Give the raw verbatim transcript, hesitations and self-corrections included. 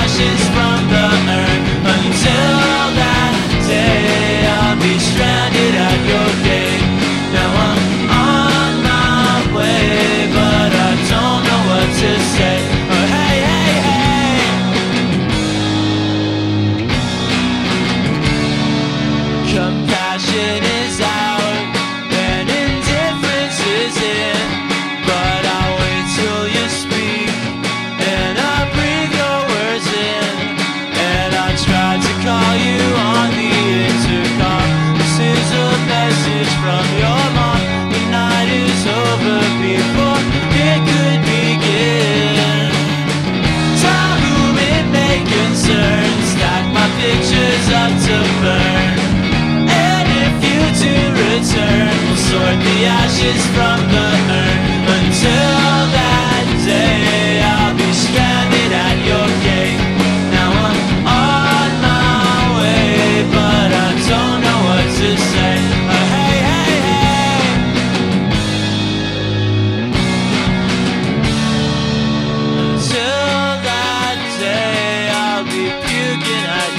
ashes from the urn. Until that day, I'll be stranded at your gate. Now I'm on my way, but I don't know what to say. Oh, hey, hey, hey. Compassion is out and indifference is in, but I'll wait till you speak and I breathe your words in, and I tried to call you on the intercom. This is a message from your mom. The night is over before it could begin. Tell whom it may concern, stack my pictures up to burn, and if you do return, we'll sort the ashes from the urn. Until that day, I'll be stranded at your gate. Now I'm on my way, but I don't know what to say. Oh, hey, hey, hey. Until that day, I'll be puking at